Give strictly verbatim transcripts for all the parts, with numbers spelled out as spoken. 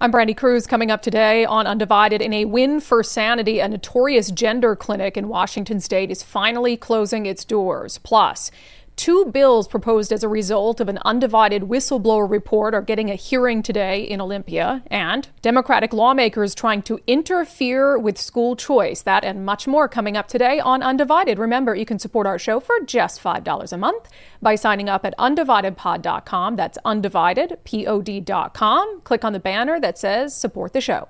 I'm Brandy Cruz. Coming up today on Undivided, in a win for sanity, a notorious gender clinic in Washington state is finally closing its doors. Plus, two bills proposed as a result of an Undivided whistleblower report are getting a hearing today in Olympia, and Democratic lawmakers trying to interfere with school choice. That and much more coming up today on Undivided. Remember, you can support our show for just five dollars a month by signing up at undivided pod dot com. That's undivided pod dot com. Click on the banner that says support the show.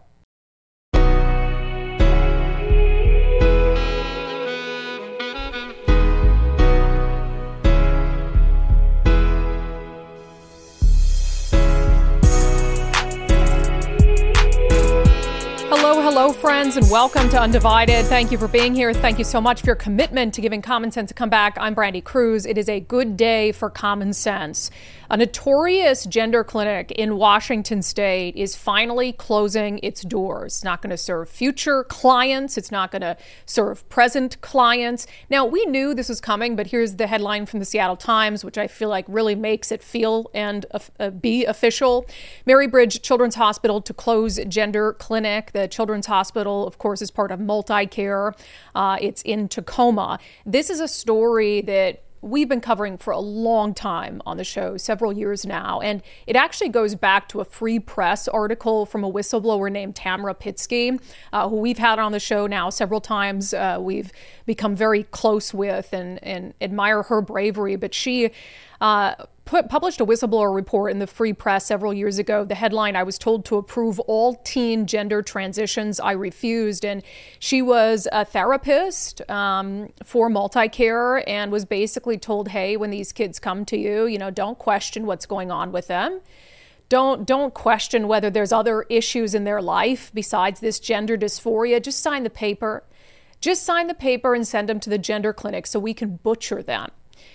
Hello, hello, friends, and welcome to Undivided. Thank you for being here. Thank you so much for your commitment to giving common sense a comeback. I'm Brandy Cruz. It is a good day for common sense. A notorious gender clinic in Washington state is finally closing its doors. It's not going to serve future clients. It's not going to serve present clients. Now, we knew this was coming, but here's the headline from the Seattle Times, which I feel like really makes it feel and uh, be official. Mary Bridge Children's Hospital to close gender clinic. The Children's Hospital, of course, is part of MultiCare. Uh, it's in Tacoma. This is a story that we've been covering for a long time on the show, several years now. And it actually goes back to a Free Press article from a whistleblower named Tamara Pitsky, uh, who we've had on the show now several times. Uh, we've become very close with and, and admire her bravery. But she uh, put, published a whistleblower report in the Free Press several years ago. The headline, "I was told to approve all teen gender transitions. I refused." And she was a therapist um, for MultiCare and was basically told, hey, when these kids come to you, you know, don't question what's going on with them. Don't don't question whether there's other issues in their life besides this gender dysphoria. Just sign the paper. Just sign the paper and send them to the gender clinic so we can butcher them.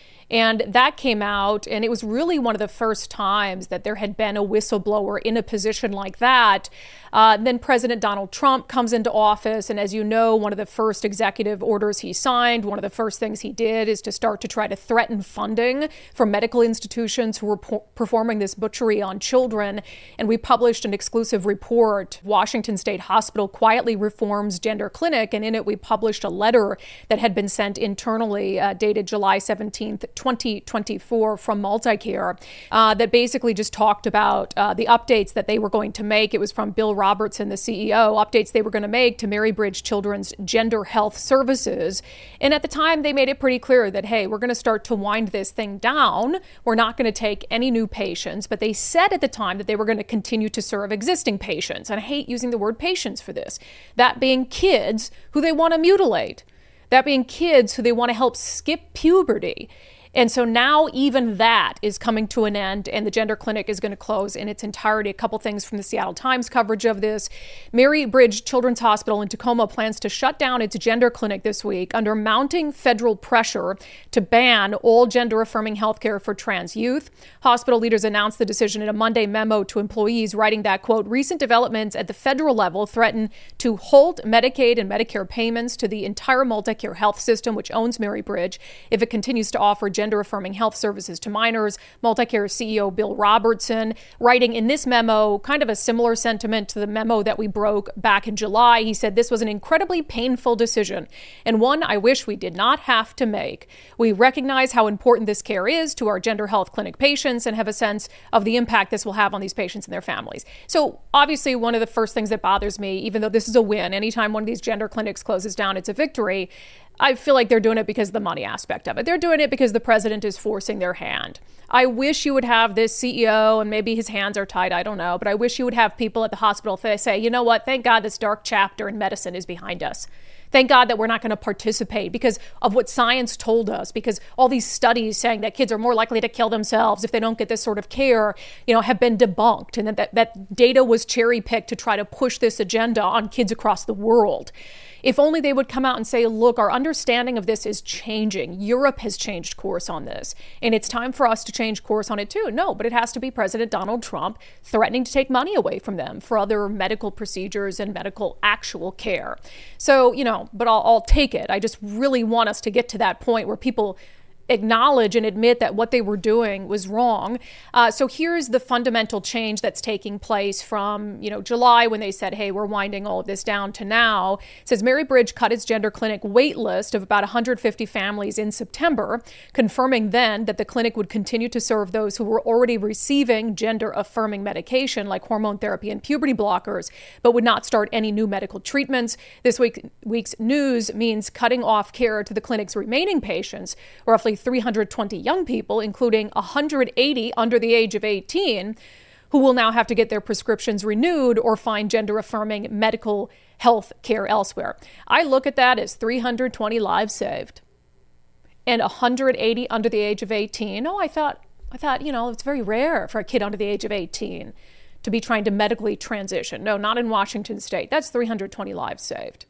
And that came out, and it was really one of the first times that there had been a whistleblower in a position like that. Uh, then President Donald Trump comes into office, and as you know, one of the first executive orders he signed, one of the first things he did is to start to try to threaten funding for medical institutions who were po- performing this butchery on children. And we published an exclusive report, Washington State Hospital Quietly Reforms Gender Clinic, and in it we published a letter that had been sent internally, uh, dated July seventeenth, twenty twenty-four, from MultiCare, uh, that basically just talked about uh, the updates that they were going to make. It was from Bill Robertson, the C E O, updates they were going to make to Mary Bridge Children's Gender Health Services. And at the time, they made it pretty clear that, hey, we're going to start to wind this thing down. We're not going to take any new patients. But they said at the time that they were going to continue to serve existing patients. And I hate using the word patients for this. That being kids who they want to mutilate. That being kids who they want to help skip puberty. And so now even that is coming to an end, and the gender clinic is going to close in its entirety. A couple things from the Seattle Times coverage of this. Mary Bridge Children's Hospital in Tacoma plans to shut down its gender clinic this week under mounting federal pressure to ban all gender-affirming healthcare for trans youth. Hospital leaders announced the decision in a Monday memo to employees, writing that, quote, "Recent developments at the federal level threaten to halt Medicaid and Medicare payments to the entire MultiCare health system, which owns Mary Bridge, if it continues to offer gender gender-affirming health services to minors." MultiCare C E O Bill Robertson writing in this memo kind of a similar sentiment to the memo that we broke back in July. He said, "This was an incredibly painful decision and one I wish we did not have to make. We recognize how important this care is to our gender health clinic patients and have a sense of the impact this will have on these patients and their families." So obviously one of the first things that bothers me, even though this is a win, anytime one of these gender clinics closes down, it's a victory. I feel like they're doing it because of the money aspect of it. They're doing it because the president is forcing their hand. I wish you would have this C E O, and maybe his hands are tied, I don't know, but I wish you would have people at the hospital that say, you know what, thank God this dark chapter in medicine is behind us. Thank God that we're not going to participate because of what science told us, because all these studies saying that kids are more likely to kill themselves if they don't get this sort of care, you know, have been debunked, and that, that, that data was cherry picked to try to push this agenda on kids across the world. If only they would come out and say, look, our understanding of this is changing. Europe has changed course on this, and it's time for us to change course on it too. No, but it has to be President Donald Trump threatening to take money away from them for other medical procedures and medical actual care. So, you know, but I'll, I'll take it. I just really want us to get to that point where people acknowledge and admit that what they were doing was wrong. Uh, so here's the fundamental change that's taking place from, you know, July when they said, hey, we're winding all of this down, to now. It says Mary Bridge cut its gender clinic wait list of about one hundred fifty families in September, confirming then that the clinic would continue to serve those who were already receiving gender-affirming medication like hormone therapy and puberty blockers, but would not start any new medical treatments. This week, week's news means cutting off care to the clinic's remaining patients, roughly three hundred twenty young people, including one hundred eighty under the age of eighteen, who will now have to get their prescriptions renewed or find gender-affirming medical health care elsewhere. I look at that as three hundred twenty lives saved and one hundred eighty under the age of eighteen. Oh, I thought, I thought, you know, it's very rare for a kid under the age of eighteen to be trying to medically transition. No, not in Washington state. That's three hundred twenty lives saved.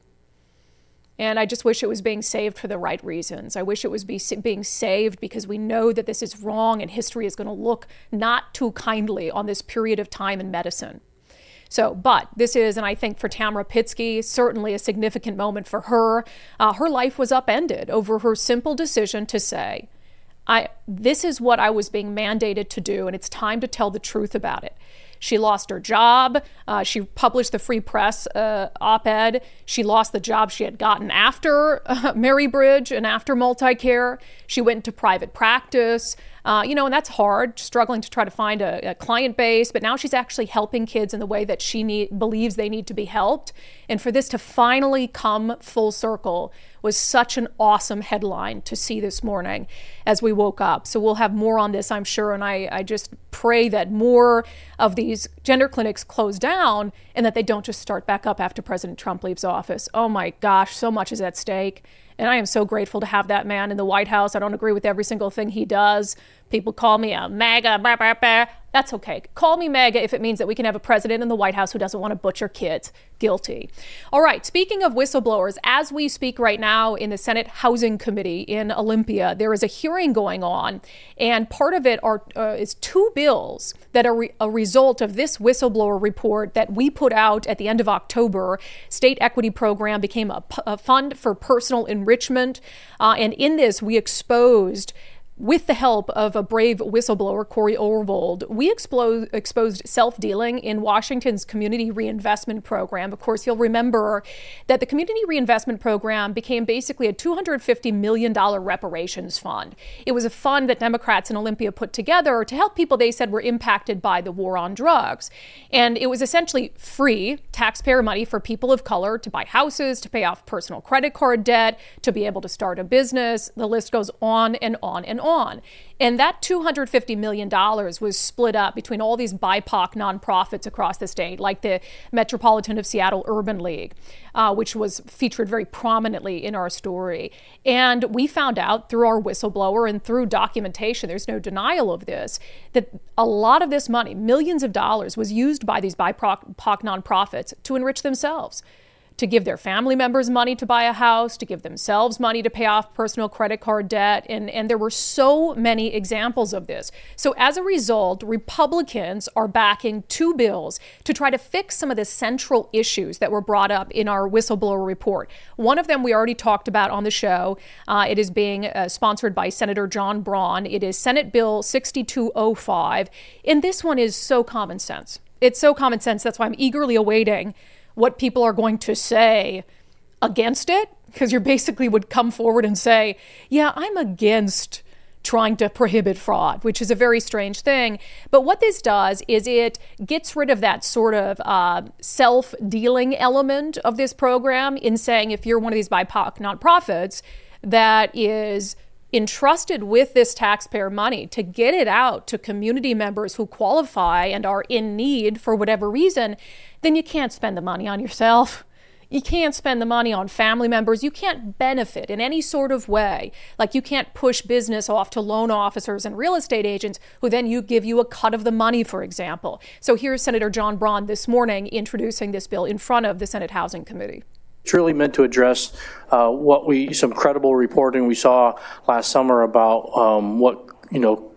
And I just wish it was being saved for the right reasons. I wish it was be, being saved because we know that this is wrong and history is going to look not too kindly on this period of time in medicine. So, but this is, and I think for Tamara Pitzke, certainly a significant moment for her. Uh, her life was upended over her simple decision to say, I, this is what I was being mandated to do, and it's time to tell the truth about it. She lost her job. Uh, she published the Free Press uh, op-ed. She lost the job she had gotten after uh, Mary Bridge and after Multicare. She went into private practice. Uh, you know, and that's hard, struggling to try to find a, a client base. But now she's actually helping kids in the way that she need, believes they need to be helped. And for this to finally come full circle was such an awesome headline to see this morning as we woke up. So we'll have more on this, I'm sure. And I, I just pray that more of these gender clinics close down and that they don't just start back up after President Trump leaves office. Oh my gosh, so much is at stake. And I am so grateful to have that man in the White House. I don't agree with every single thing he does. People call me a MAGA, blah, blah, blah. That's okay. Call me MAGA if it means that we can have a president in the White House who doesn't want to butcher kids. Guilty. All right. Speaking of whistleblowers, as we speak right now in the Senate Housing Committee in Olympia, there is a hearing going on. And part of it are uh, is two bills that are re- a result of this whistleblower report that we put out at the end of October. State Equity Program became a, p- a fund for personal enrichment. Uh, and in this, we exposed, with the help of a brave whistleblower, Corey Orvold, we expo- exposed self-dealing in Washington's Community Reinvestment Program. Of course, you'll remember that the Community Reinvestment Program became basically a two hundred fifty million dollars reparations fund. It was a fund that Democrats in Olympia put together to help people they said were impacted by the war on drugs. And it was essentially free taxpayer money for people of color to buy houses, to pay off personal credit card debt, to be able to start a business. The list goes on and on and on. On. And that two hundred fifty million dollars was split up between all these B I P O C nonprofits across the state, like the Metropolitan of Seattle Urban League, uh, which was featured very prominently in our story. And we found out through our whistleblower and through documentation, there's no denial of this, that a lot of this money, millions of dollars, was used by these B I P O C nonprofits to enrich themselves, to give their family members money to buy a house, to give themselves money to pay off personal credit card debt. And, and there were so many examples of this. So as a result, Republicans are backing two bills to try to fix some of the central issues that were brought up in our whistleblower report. One of them we already talked about on the show. Uh, it is being uh, sponsored by Senator John Braun. It is Senate Bill sixty-two oh five. And this one is so common sense. It's so common sense. That's why I'm eagerly awaiting what people are going to say against it, because you basically would come forward and say, yeah, I'm against trying to prohibit fraud, which is a very strange thing. But what this does is it gets rid of that sort of uh, self-dealing element of this program in saying if you're one of these B I P O C nonprofits that is entrusted with this taxpayer money to get it out to community members who qualify and are in need for whatever reason, then you can't spend the money on yourself. You can't spend the money on family members. You can't benefit in any sort of way. Like you can't push business off to loan officers and real estate agents who then you give you a cut of the money, for example. So here's Senator John Braun this morning introducing this bill in front of the Senate Housing Committee. It's really meant to address uh, what we, some credible reporting we saw last summer about um, what, you know,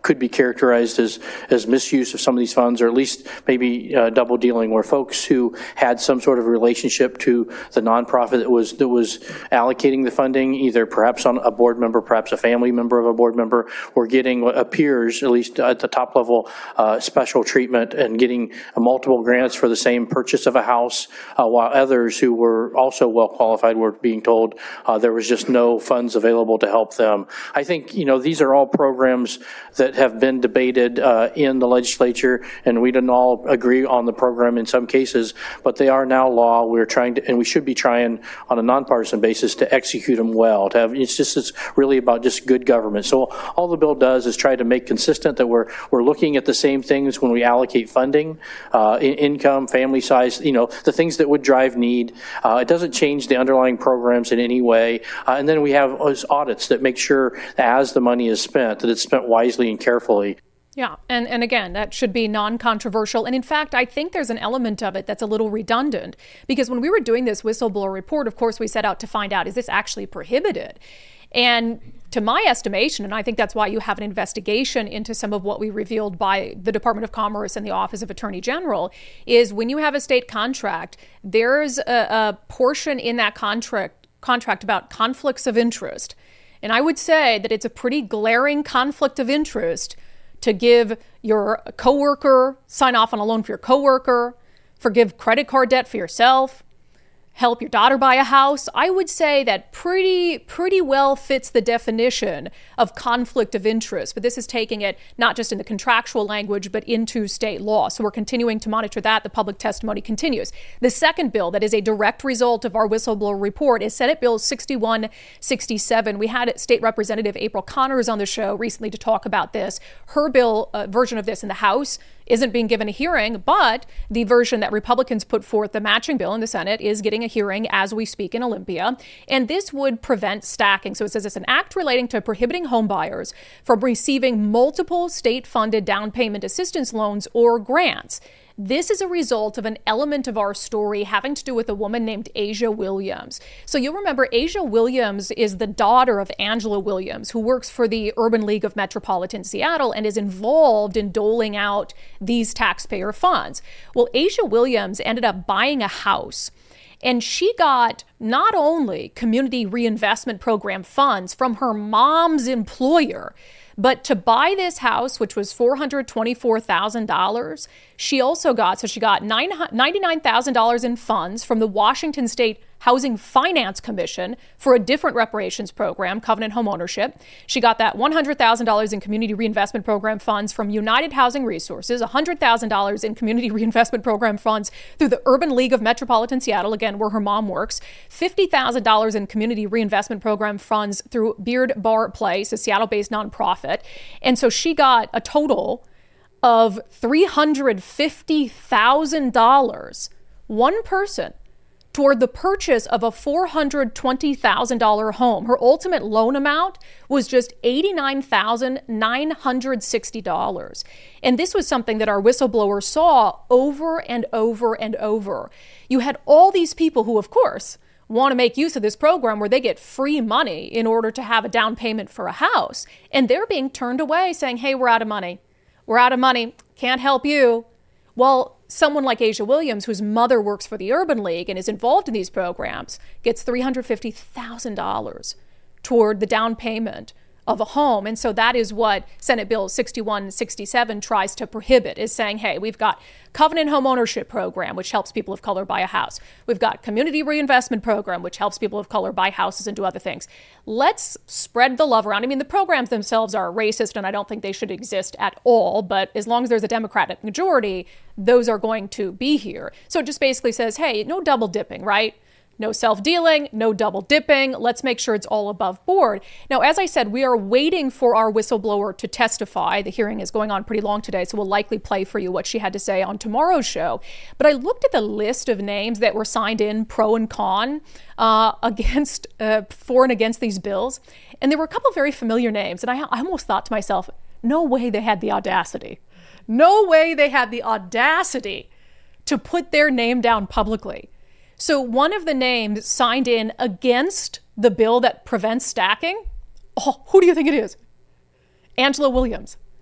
could be characterized as, as misuse of some of these funds, or at least maybe uh, double dealing, where folks who had some sort of relationship to the nonprofit that was that was allocating the funding, either perhaps on a board member, perhaps a family member of a board member, were getting what appears, at least at the top level, uh, special treatment and getting uh, multiple grants for the same purchase of a house, uh, while others who were also well qualified were being told uh, there was just no funds available to help them. I think, you know, these are all programs that have been debated uh, in the legislature, and we didn't all agree on the program in some cases, but they are now law. We're trying to, and we should be trying on a nonpartisan basis to execute them well. To have, it's just, it's really about just good government. So all the bill does is try to make consistent that we're we're looking at the same things when we allocate funding, uh, in, income, family size, you know, the things that would drive need. Uh, it doesn't change the underlying programs in any way. Uh, and then we have audits that make sure that as the money is spent, that it's spent wisely and carefully. Yeah, and, and again, that should be non-controversial. And in fact, I think there's an element of it that's a little redundant, because when we were doing this whistleblower report, of course, we set out to find out, is this actually prohibited? And to my estimation, and I think that's why you have an investigation into some of what we revealed by the Department of Commerce and the Office of Attorney General, is when you have a state contract, there's a, a portion in that contract contract about conflicts of interest. And I would say that it's a pretty glaring conflict of interest to give your coworker, sign off on a loan for your coworker, forgive credit card debt for yourself, help your daughter buy a house. I would say that pretty, pretty well fits the definition of conflict of interest. But this is taking it not just in the contractual language, but into state law. So we're continuing to monitor that. The public testimony continues. The second bill that is a direct result of our whistleblower report is Senate Bill sixty-one sixty-seven. We had State Representative April Connors on the show recently to talk about this. Her bill uh, version of this in the House isn't being given a hearing, but the version that Republicans put forth, the matching bill in the Senate, is getting a hearing as we speak in Olympia. And this would prevent stacking. So it says it's an act relating to prohibiting homebuyers from receiving multiple state-funded down payment assistance loans or grants. This is a result of an element of our story having to do with a woman named Asia Williams. So you'll remember Asia Williams is the daughter of Angela Williams, who works for the Urban League of Metropolitan Seattle and is involved in doling out these taxpayer funds. Well, Asia Williams ended up buying a house, and she got not only Community Reinvestment Program funds from her mom's employer, but to buy this house, which was four hundred twenty-four thousand dollars, she also got, so she got ninety-nine thousand dollars in funds from the Washington State Housing Finance Commission for a different reparations program, Covenant Homeownership. She got that one hundred thousand dollars in Community Reinvestment Program funds from United Housing Resources, one hundred thousand dollars in Community Reinvestment Program funds through the Urban League of Metropolitan Seattle, again, where her mom works, fifty thousand dollars in Community Reinvestment Program funds through Beard Bar Place, a Seattle-based nonprofit. And so she got a total of three hundred fifty thousand dollars, one person, toward the purchase of a four hundred twenty thousand dollars home. Her ultimate loan amount was just eighty-nine thousand nine hundred sixty dollars. And this was something that our whistleblower saw over and over and over. You had all these people who, of course, want to make use of this program where they get free money in order to have a down payment for a house. And they're being turned away saying, hey, we're out of money. We're out of money. Can't help you. Well, someone like Asia Williams, whose mother works for the Urban League and is involved in these programs, gets three hundred fifty thousand dollars toward the down payment of a home. And so that is what Senate Bill sixty-one sixty-seven tries to prohibit, is saying, hey, we've got Covenant Homeownership Program, which helps people of color buy a house. We've got Community Reinvestment Program, which helps people of color buy houses and do other things. Let's spread the love around. I mean, the programs themselves are racist, and I don't think they should exist at all. But as long as there's a Democratic majority, those are going to be here. So it just basically says, hey, no double dipping, right? No self-dealing, no double dipping. Let's make sure it's all above board. Now, as I said, we are waiting for our whistleblower to testify. The hearing is going on pretty long today, so we'll likely play for you what she had to say on tomorrow's show. But I looked at the list of names that were signed in pro and con uh, against, uh, for and against these bills. And there were a couple of very familiar names. And I, I almost thought to myself, no way they had the audacity. No way they had the audacity to put their name down publicly. So one of the names signed in against the bill that prevents stacking, oh, who do you think it is? Angela Williams.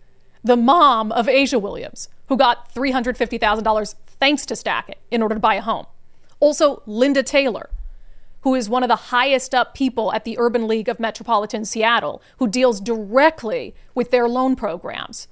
the mom of Asia Williams, who got three hundred fifty thousand dollars thanks to Stack It in order to buy a home. Also, Linda Taylor, who is one of the highest up people at the Urban League of Metropolitan Seattle, who deals directly with their loan programs.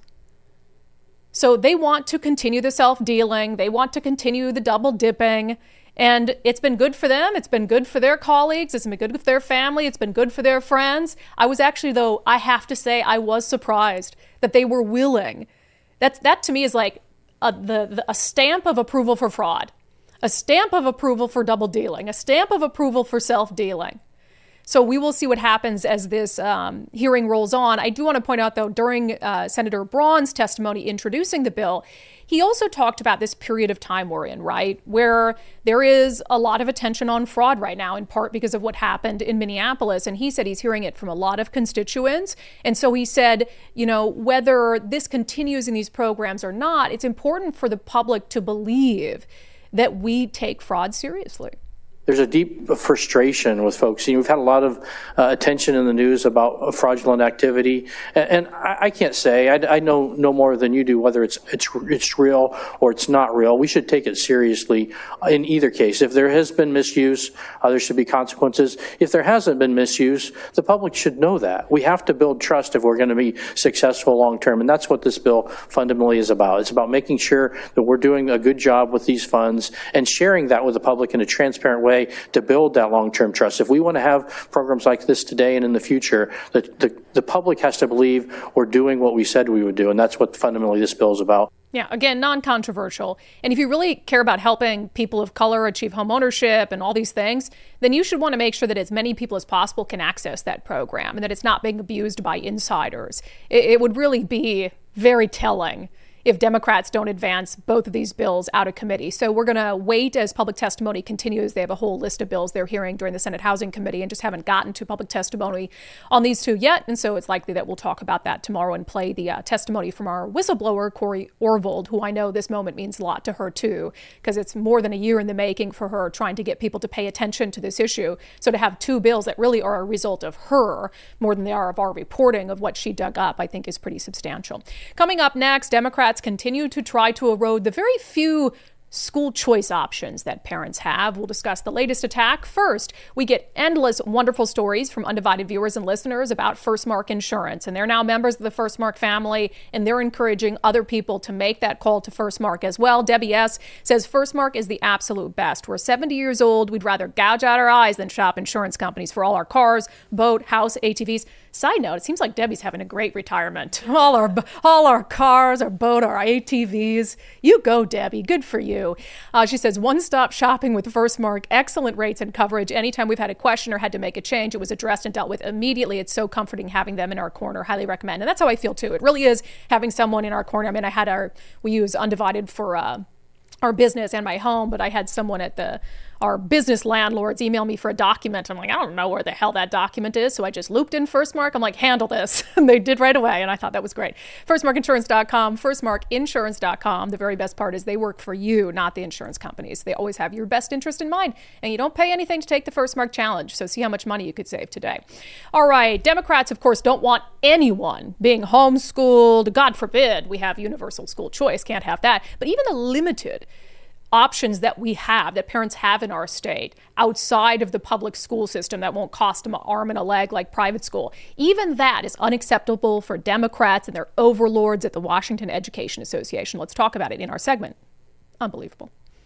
So they want to continue the self-dealing. They want to continue the double dipping. And it's been good for them. It's been good for their colleagues. It's been good for their family. It's been good for their friends. I was actually, though, I have to say, I was surprised that they were willing. That's, that to me is like a, the, the, a stamp of approval for fraud, a stamp of approval for double dealing, a stamp of approval for self-dealing. So we will see what happens as this um, hearing rolls on. I do want to point out, though, during uh, Senator Braun's testimony introducing the bill, he also talked about this period of time we're in, right, where there is a lot of attention on fraud right now, in part because of what happened in Minneapolis. And he said he's hearing it from a lot of constituents. And so he said, you know, whether this continues in these programs or not, it's important for the public to believe that we take fraud seriously. There's a deep frustration with folks. You know, we've had a lot of uh, attention in the news about fraudulent activity, and, and I, I can't say I, I know no more than you do whether it's it's it's real or it's not real. We should take it seriously in either case. If there has been misuse, uh, there should be consequences. If there hasn't been misuse, the public should know that. We have to build trust if we're going to be successful long term, and that's what this bill fundamentally is about. It's about making sure that we're doing a good job with these funds and sharing that with the public in a transparent way to build that long-term trust. If we want to have programs like this today and in the future, the, the, the public has to believe we're doing what we said we would do, and that's what fundamentally this bill is about. Yeah, again, non-controversial. And if you really care about helping people of color achieve home ownership and all these things, then you should want to make sure that as many people as possible can access that program and that it's not being abused by insiders. It, it would really be very telling if Democrats don't advance both of these bills out of committee. So we're going to wait as public testimony continues. They have a whole list of bills they're hearing during the Senate Housing Committee and just haven't gotten to public testimony on these two yet. And so it's likely that we'll talk about that tomorrow and play the uh, testimony from our whistleblower, Corey Orvold, who I know this moment means a lot to her, too, because it's more than a year in the making for her trying to get people to pay attention to this issue. So to have two bills that really are a result of her more than they are of our reporting of what she dug up, I think is pretty substantial. Coming up next, Democrats continue to try to erode the very few school choice options that parents have. We'll discuss the latest attack. First, we get endless wonderful stories from Undivided viewers and listeners about FirstMark Insurance, and they're now members of the FirstMark family, and they're encouraging other people to make that call to FirstMark as well. Debbie S. says FirstMark is the absolute best. We're seventy years old. We'd rather gouge out our eyes than shop insurance companies for all our cars, boat, house, A T Vs. Side note, it seems like Debbie's having a great retirement. All our all our cars, our boat, our A T Vs. You go, Debbie. Good for you. Uh, she says, one-stop shopping with FirstMark, excellent rates and coverage. Anytime we've had a question or had to make a change, it was addressed and dealt with immediately. It's so comforting having them in our corner. Highly recommend. And that's how I feel, too. It really is having someone in our corner. I mean, I had our, we use Undivided for uh, our business and my home, but I had someone at the our business landlords email me for a document. I'm like, I don't know where the hell that document is. So I just looped in FirstMark. I'm like, handle this. And they did right away. And I thought that was great. firstmark insurance dot com, firstmark insurance dot com. The very best part is they work for you, not the insurance companies. They always have your best interest in mind. And you don't pay anything to take the FirstMark challenge. So see how much money you could save today. All right. Democrats, of course, don't want anyone being homeschooled. God forbid we have universal school choice. Can't have that. But even the limited options that we have, that parents have in our state, outside of the public school system that won't cost them an arm and a leg like private school, even that is unacceptable for Democrats and their overlords at the Washington Education Association. Let's talk about it in our segment. Unbelievable.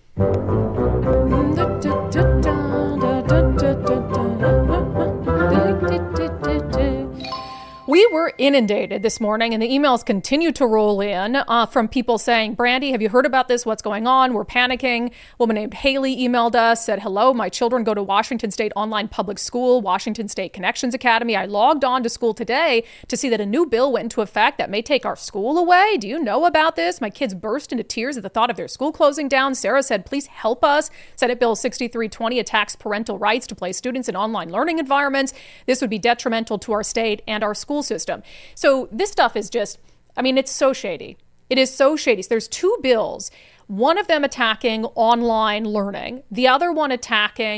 We were inundated this morning, and the emails continue to roll in uh, from people saying, Brandy, have you heard about this? What's going on? We're panicking. A woman named Haley emailed us, said, hello, my children go to Washington State Online Public School, Washington State Connections Academy. I logged on to school today to see that a new bill went into effect that may take our school away. Do you know about this? My kids burst into tears at the thought of their school closing down. Sarah said, please help us. Senate Bill sixty-three twenty attacks parental rights to place students in online learning environments. This would be detrimental to our state and our school system. So this stuff is just, I mean, it's so shady. It is so shady. So there's two bills, one of them attacking online learning, the other one attacking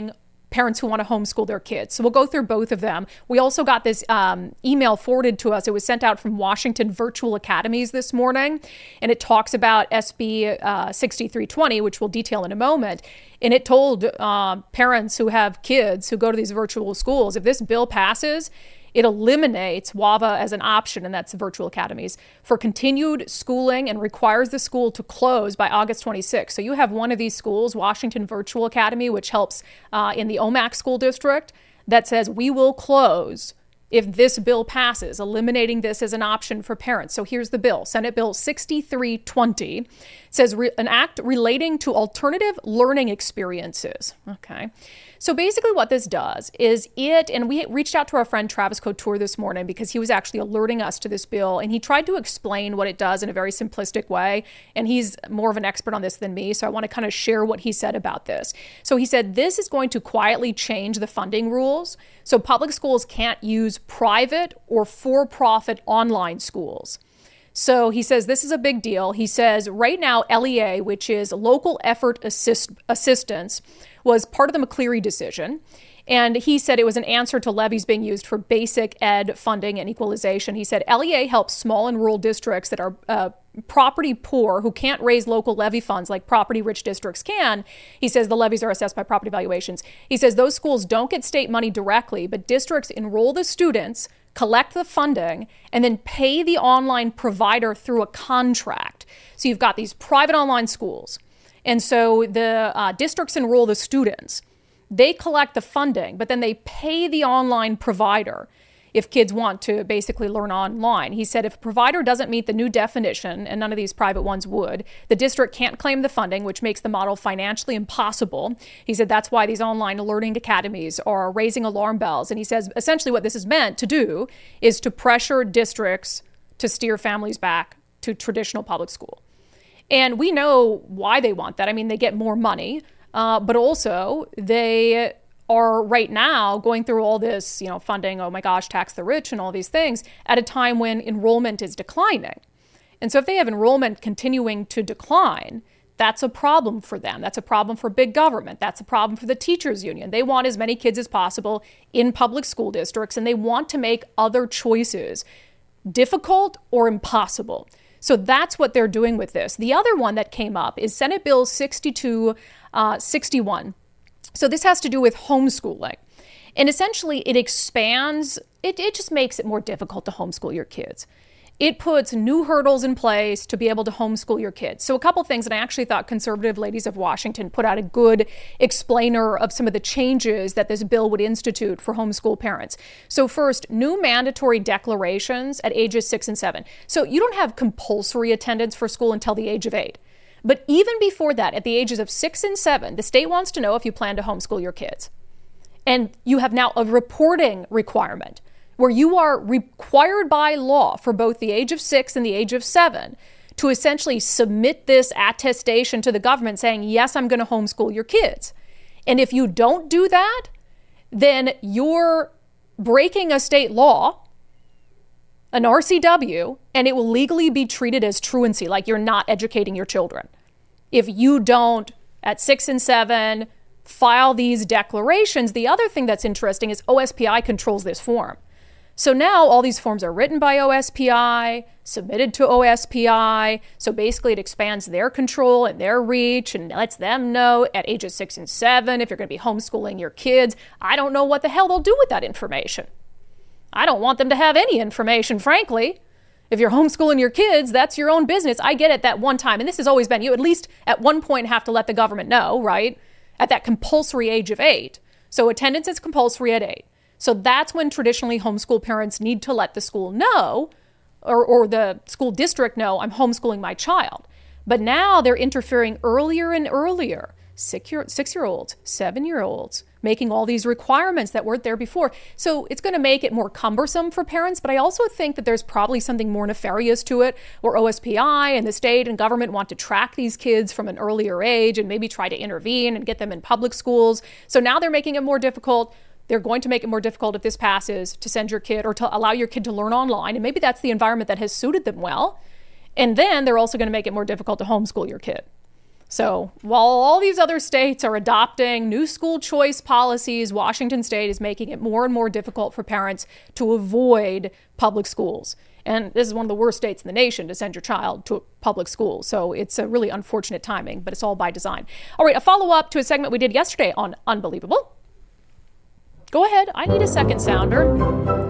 parents who want to homeschool their kids. So we'll go through both of them. We also got this um, email forwarded to us. It was sent out from Washington Virtual Academies this morning, and it talks about S B uh, sixty-three twenty, which we'll detail in a moment. And it told uh, parents who have kids who go to these virtual schools, if this bill passes, it eliminates W A V A as an option, and that's virtual academies, for continued schooling and requires the school to close by August twenty-sixth. So you have one of these schools, Washington Virtual Academy, which helps uh, in the O M A C school district, that says we will close if this bill passes, eliminating this as an option for parents. So here's the bill. Senate Bill sixty-three twenty says re- an act relating to alternative learning experiences. Okay. So basically what this does is it, and we reached out to our friend Travis Couture this morning because he was actually alerting us to this bill, and he tried to explain what it does in a very simplistic way. And he's more of an expert on this than me, so I want to kind of share what he said about this. So he said this is going to quietly change the funding rules. So public schools can't use private or for-profit online schools. So he says this is a big deal. He says right now L E A, which is Local Effort Assist- Assistance, was part of the McCleary decision. And he said it was an answer to levies being used for basic ed funding and equalization. He said L E A helps small and rural districts that are uh, property poor who can't raise local levy funds like property rich districts can. He says the levies are assessed by property valuations. He says those schools don't get state money directly, but districts enroll the students, collect the funding, and then pay the online provider through a contract. So you've got these private online schools. And so the uh, districts enroll the students. They collect the funding, but then they pay the online provider if kids want to basically learn online. He said if a provider doesn't meet the new definition, and none of these private ones would, the district can't claim the funding, which makes the model financially impossible. He said that's why these online learning academies are raising alarm bells. And he says essentially what this is meant to do is to pressure districts to steer families back to traditional public school. And we know why they want that. I mean, they get more money, uh, but also they are right now going through all this, you know, funding, oh my gosh, tax the rich and all these things at a time when enrollment is declining. And so if they have enrollment continuing to decline, that's a problem for them. That's a problem for big government. That's a problem for the teachers union. They want as many kids as possible in public school districts, and they want to make other choices difficult or impossible. So that's what they're doing with this. The other one that came up is Senate Bill sixty-two sixty-one. So this has to do with homeschooling. And essentially it expands, it, it just makes it more difficult to homeschool your kids. It puts new hurdles in place to be able to homeschool your kids. So a couple things, and I actually thought Conservative Ladies of Washington put out a good explainer of some of the changes that this bill would institute for homeschool parents. So first, new mandatory declarations at ages six and seven. So you don't have compulsory attendance for school until the age of eight. But even before that, at the ages of six and seven, the state wants to know if you plan to homeschool your kids. And you have now a reporting requirement where you are required by law for both the age of six and the age of seven to essentially submit this attestation to the government saying, yes, I'm going to homeschool your kids. And if you don't do that, then you're breaking a state law, an R C W, and it will legally be treated as truancy, like you're not educating your children. If you don't, at six and seven, file these declarations. The other thing that's interesting is O S P I controls this form. So now all these forms are written by O S P I, submitted to O S P I. So basically it expands their control and their reach and lets them know at ages six and seven, if you're going to be homeschooling your kids. I don't know what the hell they'll do with that information. I don't want them to have any information, frankly. If you're homeschooling your kids, that's your own business. I get it that one time, and this has always been, you at least at one point have to let the government know, right? At that compulsory age of eight. So attendance is compulsory at eight. So that's when traditionally homeschool parents need to let the school know, or, or the school district know, I'm homeschooling my child. But now they're interfering earlier and earlier. Six-year, six-year-olds, seven-year-olds, making all these requirements that weren't there before. So it's going to make it more cumbersome for parents, but I also think that there's probably something more nefarious to it, where O S P I and the state and government want to track these kids from an earlier age and maybe try to intervene and get them in public schools. So now they're making it more difficult. They're going to make it more difficult if this passes to send your kid or to allow your kid to learn online. And maybe that's the environment that has suited them well. And then they're also going to make it more difficult to homeschool your kid. So while all these other states are adopting new school choice policies, Washington state is making it more and more difficult for parents to avoid public schools. And this is one of the worst states in the nation to send your child to a public school. So it's a really unfortunate timing, but it's all by design. All right, a follow-up to a segment we did yesterday on Unbelievable. Go ahead. I need a second sounder.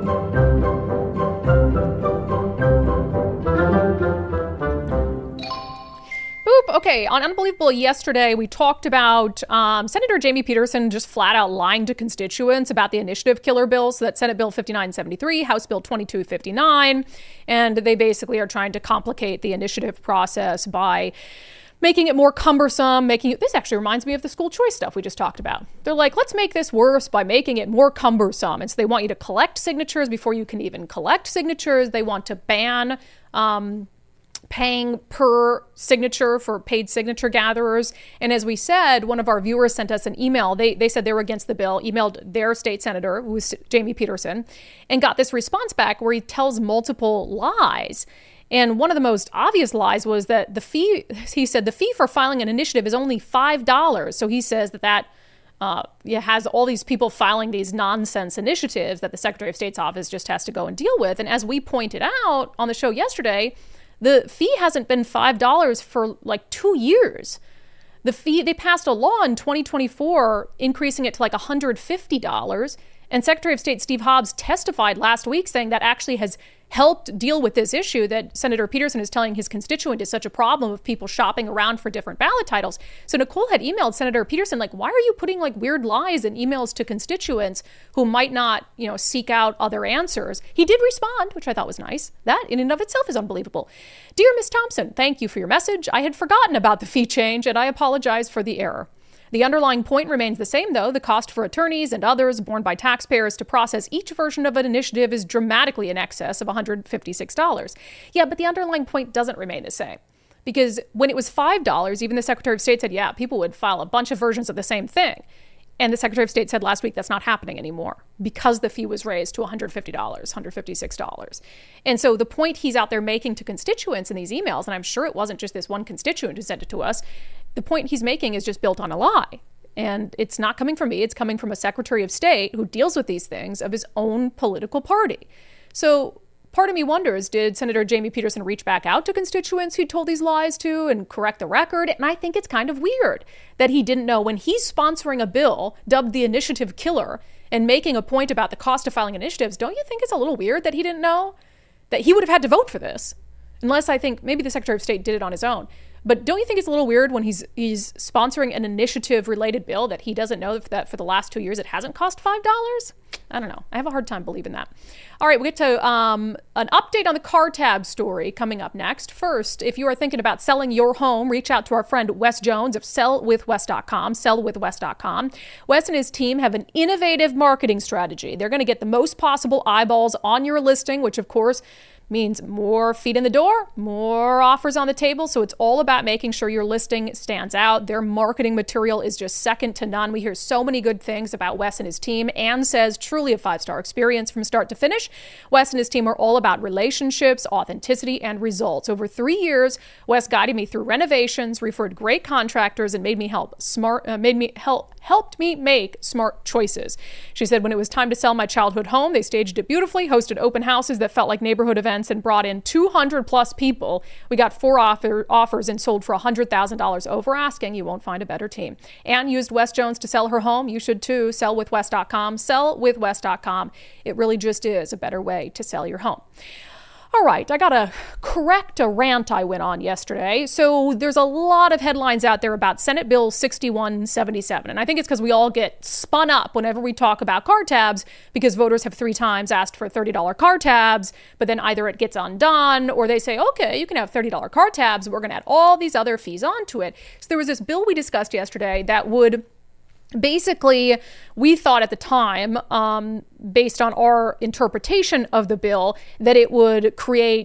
Okay, on Unbelievable yesterday, we talked about um, Senator Jamie Peterson just flat out lying to constituents about the initiative killer bill. So that's Senate Bill fifty-nine seventy-three, House Bill twenty-two fifty-nine. And they basically are trying to complicate the initiative process by making it more cumbersome, making it, this actually reminds me of the school choice stuff we just talked about. They're like, let's make this worse by making it more cumbersome. And so they want you to collect signatures before you can even collect signatures. They want to ban um, paying per signature for paid signature gatherers. And as we said, one of our viewers sent us an email. They they said they were against the bill, emailed their state senator, who was Jamie Peterson, and got this response back where he tells multiple lies. And one of the most obvious lies was that the fee, he said the fee for filing an initiative is only five dollars. So he says that that uh, has all these people filing these nonsense initiatives that the Secretary of State's office just has to go and deal with. And as we pointed out on the show yesterday, the fee hasn't been five dollars for like two years. The fee, they passed a law in twenty twenty-four increasing it to like one hundred fifty dollars. And Secretary of State Steve Hobbs testified last week saying that actually has helped deal with this issue that Senator Peterson is telling his constituent is such a problem of people shopping around for different ballot titles. So Nicole had emailed Senator Peterson, like, why are you putting like weird lies in emails to constituents who might not, you know, seek out other answers? He did respond, which I thought was nice. That in and of itself is unbelievable. Dear Miz Thompson, thank you for your message. I had forgotten about the fee change and I apologize for the error. The underlying point remains the same, though. The cost for attorneys and others borne by taxpayers to process each version of an initiative is dramatically in excess of one hundred fifty-six dollars. Yeah, but the underlying point doesn't remain the same. Because when it was five dollars, even the Secretary of State said, yeah, people would file a bunch of versions of the same thing. And the Secretary of State said last week that's not happening anymore because the fee was raised to one hundred fifty dollars, one hundred fifty-six dollars. And so the point he's out there making to constituents in these emails, and I'm sure it wasn't just this one constituent who sent it to us, the point he's making is just built on a lie. And it's not coming from me. It's coming from a Secretary of State who deals with these things of his own political party. So part of me wonders, did Senator Jamie Peterson reach back out to constituents he told these lies to and correct the record? And I think it's kind of weird that he didn't know when he's sponsoring a bill dubbed the initiative killer and making a point about the cost of filing initiatives. Don't you think it's a little weird that he didn't know that he would have had to vote for this? Unless I think maybe the Secretary of State did it on his own. But don't you think it's a little weird when he's he's sponsoring an initiative-related bill that he doesn't know that for the last two years it hasn't cost five dollars? I don't know. I have a hard time believing that. All right, we get to um, an update on the car tab story coming up next. First, if you are thinking about selling your home, reach out to our friend Wes Jones of sell with wes dot com, sell with wes dot com. Wes and his team have an innovative marketing strategy. They're going to get the most possible eyeballs on your listing, which, of course, means more feet in the door, more offers on the table. So it's all about making sure your listing stands out. Their marketing material is just second to none. We hear so many good things about Wes and his team. Anne says truly a five-star experience from start to finish. Wes and his team are all about relationships, authenticity, and results. Over three years, Wes guided me through renovations, referred great contractors, and made me help smart, uh, made me help helped me make smart choices. She said when it was time to sell my childhood home, they staged it beautifully, hosted open houses that felt like neighborhood events, and brought in two hundred plus people. We got four offer, offers and sold for one hundred thousand dollars over asking. You won't find a better team. Anne used Wes Jones to sell her home. You should too. sell with wes dot com. sell with wes dot com. It really just is a better way to sell your home. All right, I got to correct a rant I went on yesterday. So there's a lot of headlines out there about Senate Bill sixty-one seventy-seven. And I think it's because we all get spun up whenever we talk about car tabs because voters have three times asked for thirty dollars car tabs, but then either it gets undone or they say, okay, you can have thirty dollars car tabs. We're going to add all these other fees onto it. So there was this bill we discussed yesterday that would basically, we thought at the time, um, based on our interpretation of the bill, that it would create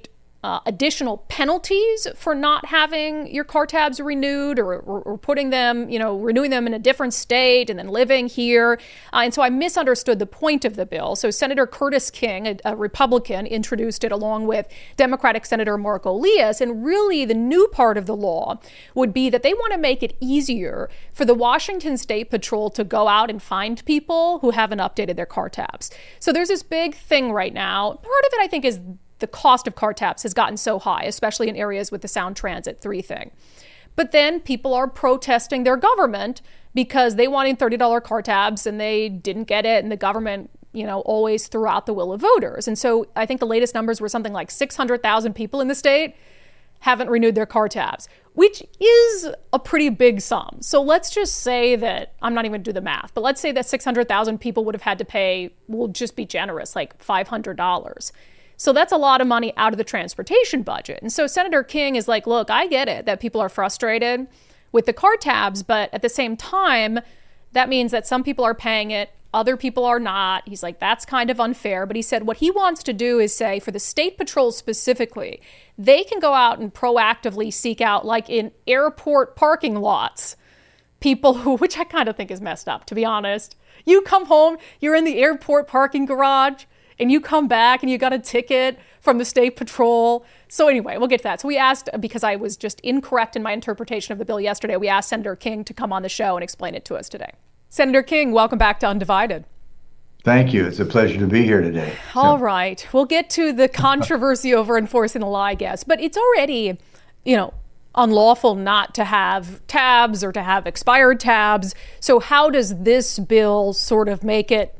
uh, additional penalties for not having your car tabs renewed or, or, or putting them, you know, renewing them in a different state and then living here. Uh, and so I misunderstood the point of the bill. So Senator Curtis King, a, a Republican, introduced it along with Democratic Senator Mark Elias. And really the new part of the law would be that they want to make it easier for the Washington State Patrol to go out and find people who haven't updated their car tabs. So there's this big thing right now. Part of it, I think, is the cost of car tabs has gotten so high, especially in areas with the Sound Transit three thing. But then people are protesting their government because they wanted thirty dollars car tabs and they didn't get it. And the government, you know, always threw out the will of voters. And so I think the latest numbers were something like six hundred thousand people in the state haven't renewed their car tabs, which is a pretty big sum. So let's just say that, I'm not even going to do the math, but let's say that six hundred thousand people would have had to pay, we'll just be generous, like five hundred dollars. So that's a lot of money out of the transportation budget. And so Senator King is like, look, I get it that people are frustrated with the car tabs, but at the same time, that means that some people are paying it, other people are not. He's like, that's kind of unfair. But he said what he wants to do is say for the state patrol specifically, they can go out and proactively seek out, like in airport parking lots, people who, which I kind of think is messed up, to be honest. You come home, you're in the airport parking garage, and you come back and you got a ticket from the state patrol. So anyway, we'll get to that. So we asked, because I was just incorrect in my interpretation of the bill yesterday, we asked Senator King to come on the show and explain it to us today. Senator King, welcome back to Undivided. Thank you. It's a pleasure to be here today. So. All right. We'll get to the controversy over enforcing the law, I guess. But it's already, you know, unlawful not to have tabs or to have expired tabs. So how does this bill sort of make it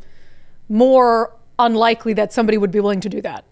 more unlikely that somebody would be willing to do that?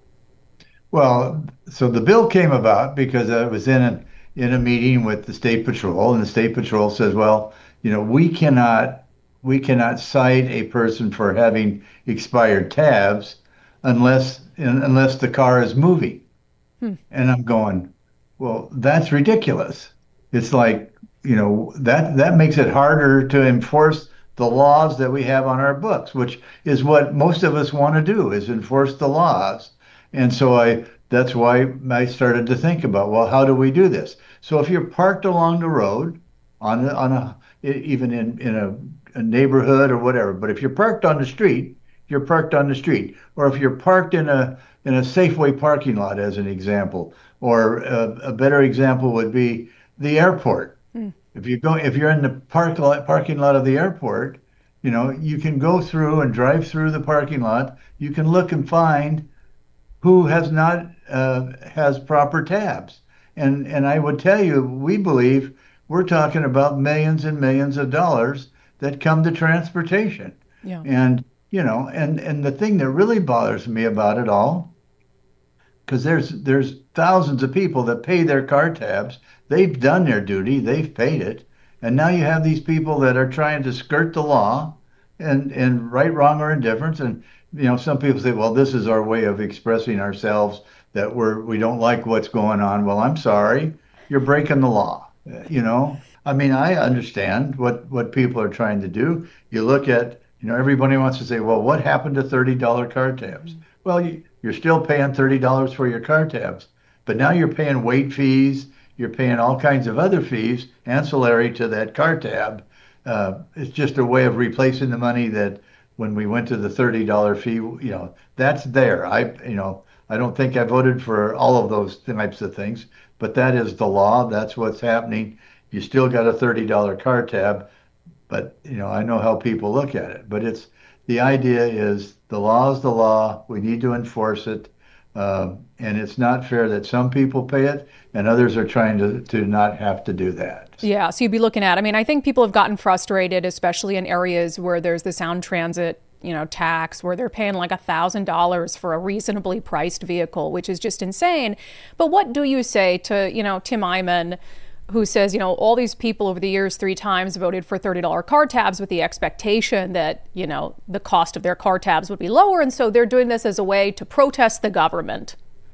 Well, so the bill came about because I was in a, in a meeting with the State Patrol, and the State Patrol says, well, you know, we cannot we cannot cite a person for having expired tabs unless unless the car is moving. Hmm. And I'm going, well, that's ridiculous. It's like, you know, that that makes it harder to enforce the laws that we have on our books, which is what most of us want to do, is enforce the laws. And so I that's why I started to think about, well, how do we do this? So if you're parked along the road on a, on a even in in a, a neighborhood or whatever, but if you're parked on the street, you're parked on the street. Or if you're parked in a in a Safeway parking lot, as an example, or a, a better example would be the airport. Mm. If you go, if you're in the park lot, parking lot of the airport, you know, you can go through and drive through the parking lot. You can look and find who has not uh, has proper tabs. And and I would tell you, we believe we're talking about millions and millions of dollars that come to transportation. Yeah. And you know, and and the thing that really bothers me about it all, because there's there's thousands of people that pay their car tabs. They've done their duty, they've paid it, and now you have these people that are trying to skirt the law, and and right, wrong, or indifference. And you know, some people say, well, this is our way of expressing ourselves, that we're we don't like what's going on. Well, I'm sorry, you're breaking the law. You know, I mean, I understand what what people are trying to do. You look at, you know, everybody wants to say, well, what happened to thirty dollars car tabs? Well, you, you're still paying thirty dollars for your car tabs, but now you're paying weight fees. You're paying all kinds of other fees ancillary to that car tab. Uh, it's just a way of replacing the money that when we went to the thirty dollars fee, you know, that's there. I, you know, I don't think I voted for all of those types of things, but that is the law. That's what's happening. You still got a thirty dollars car tab, but, you know, I know how people look at it. But it's, the idea is the law is the law. We need to enforce it. Uh, and it's not fair that some people pay it and others are trying to, to not have to do that. Yeah, so you'd be looking at, I mean, I think people have gotten frustrated, especially in areas where there's the Sound Transit, you know, tax, where they're paying like a thousand dollars for a reasonably priced vehicle, which is just insane. But what do you say to, you know, Tim Eyman, who says, you know, all these people over the years three times voted for thirty dollars car tabs with the expectation that, you know, the cost of their car tabs would be lower. And so they're doing this as a way to protest the government.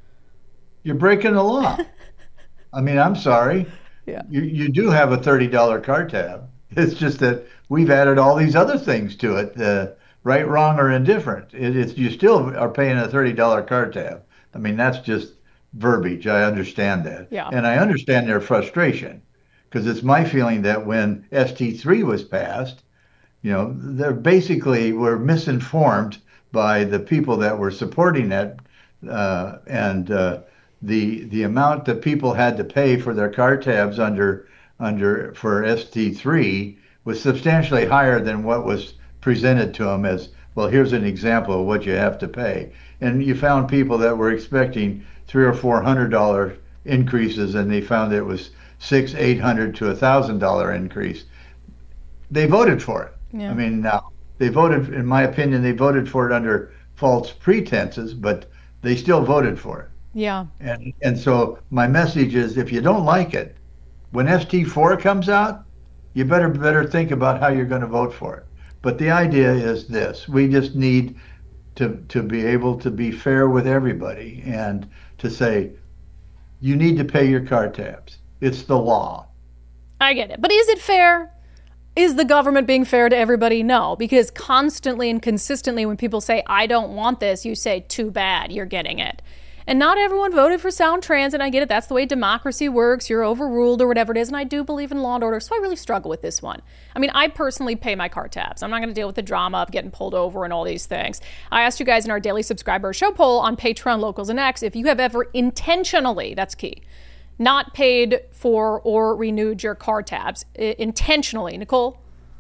You're breaking the law. I mean, I'm sorry. Yeah. You, you do have a thirty dollars car tab. It's just that we've added all these other things to it, uh, right, wrong, or indifferent. It, it's you still are paying a thirty dollars car tab. I mean, that's just verbiage. I understand that. Yeah. And I understand their frustration, because it's my feeling that when S T three was passed, you know, they're basically were misinformed by the people that were supporting it, uh, and uh, the the amount that people had to pay for their car tabs under under for S T three was substantially higher than what was presented to them as, well, here's an example of what you have to pay. And you found people that were expecting three or four hundred dollar increases, and they found it was six, eight hundred to a thousand dollar increase. They voted for it. Yeah. I mean, now they voted, in my opinion, they voted for it under false pretenses, but they still voted for it. Yeah. And and so my message is, if you don't like it, when S T four comes out, you better better think about how you're going to vote for it. But the idea is this: we just need to to be able to be fair with everybody and to say, you need to pay your car tabs. It's the law. I get it. But is it fair? Is the government being fair to everybody? No, because constantly and consistently when people say, I don't want this, you say, too bad, you're getting it. And not everyone voted for sound transit. I get it. That's the way democracy works. You're overruled or whatever it is. And I do believe in law and order. So I really struggle with this one. I mean, I personally pay my car tabs. I'm not going to deal with the drama of getting pulled over and all these things. I asked you guys in our daily subscriber show poll on Patreon, Locals, and X if you have ever intentionally, that's key, not paid for or renewed your car tabs I- intentionally. Nicole?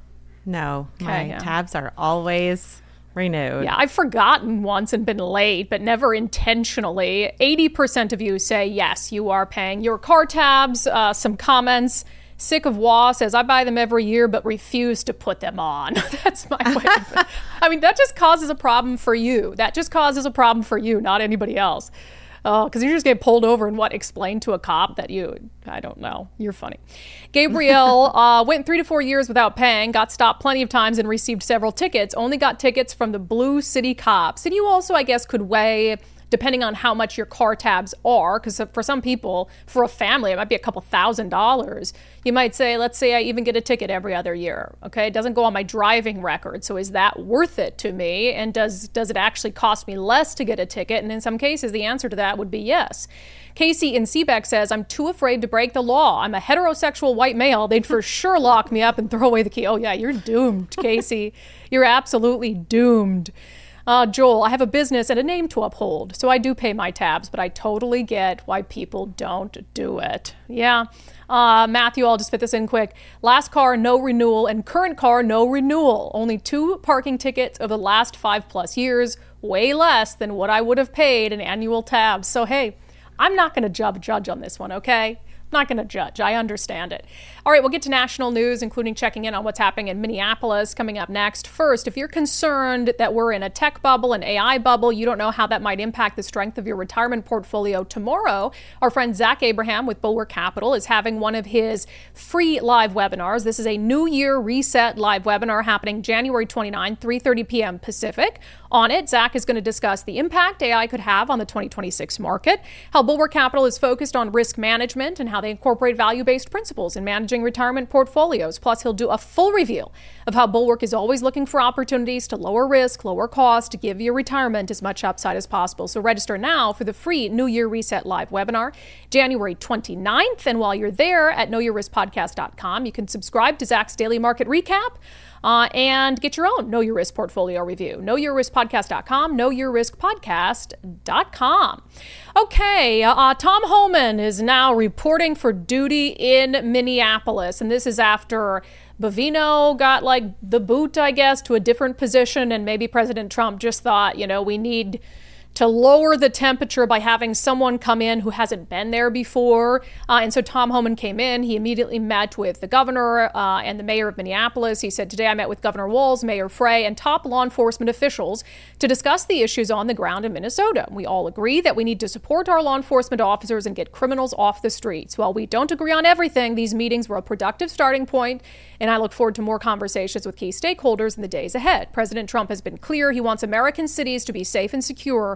No, okay, my yeah. tabs are always renewed. Yeah, I've forgotten once and been late, but never intentionally. eighty percent of you say, yes, you are paying your car tabs. Uh, some comments. Sick of Wah says, I buy them every year, but refuse to put them on. That's my way. Of, I mean, that just causes a problem for you. That just causes a problem for you, not anybody else. Oh, because you just get pulled over and what, explain to a cop that you, I don't know, you're funny. Gabriel uh, went three to four years without paying, got stopped plenty of times and received several tickets, only got tickets from the Blue City cops. And you also, I guess, could weigh, depending on how much your car tabs are, because for some people, for a family, it might be a couple thousand dollars. You might say, let's say I even get a ticket every other year, okay? It doesn't go on my driving record, so is that worth it to me? And does does it actually cost me less to get a ticket? And in some cases, the answer to that would be yes. Casey in Seebeck says, I'm too afraid to break the law. I'm a heterosexual white male. They'd for sure lock me up and throw away the key. Oh yeah, you're doomed, Casey. You're absolutely doomed. Uh, Joel, I have a business and a name to uphold, so I do pay my tabs, but I totally get why people don't do it. Yeah. Uh, Matthew, I'll just fit this in quick. Last car, no renewal, and current car, no renewal. Only two parking tickets over the last five plus years, way less than what I would have paid in annual tabs. So, hey, I'm not going to judge, judge on this one, okay? I'm not going to judge. I understand it. All right, we'll get to national news, including checking in on what's happening in Minneapolis coming up next. First, if you're concerned that we're in a tech bubble, an A I bubble, you don't know how that might impact the strength of your retirement portfolio tomorrow, our friend Zach Abraham with Bulwark Capital is having one of his free live webinars. This is a New Year Reset live webinar happening January twenty-ninth, three thirty p.m. Pacific. On it, Zach is going to discuss the impact A I could have on the twenty twenty-six market, how Bulwark Capital is focused on risk management, and how they incorporate value-based principles in managing retirement portfolios. Plus, he'll do a full reveal of how Bulwark is always looking for opportunities to lower risk, lower cost, to give your retirement as much upside as possible. So register now for the free New Year Reset live webinar, January twenty-ninth. And while you're there at know your risk podcast dot com, you can subscribe to Zach's daily market recap. Uh, and get your own Know Your Risk portfolio review. know your risk podcast dot com, know your risk podcast dot com. Okay, uh, Tom Homan is now reporting for duty in Minneapolis, and this is after Bovino got like the boot, I guess, to a different position, and maybe President Trump just thought, you know, we need to lower the temperature by having someone come in who hasn't been there before. Uh, and so Tom Homan came in. He immediately met with the governor uh, and the mayor of Minneapolis. He said, today I met with Governor Walz, Mayor Frey, and top law enforcement officials to discuss the issues on the ground in Minnesota. We all agree that we need to support our law enforcement officers and get criminals off the streets. While we don't agree on everything, these meetings were a productive starting point, and I look forward to more conversations with key stakeholders in the days ahead. President Trump has been clear he wants American cities to be safe and secure,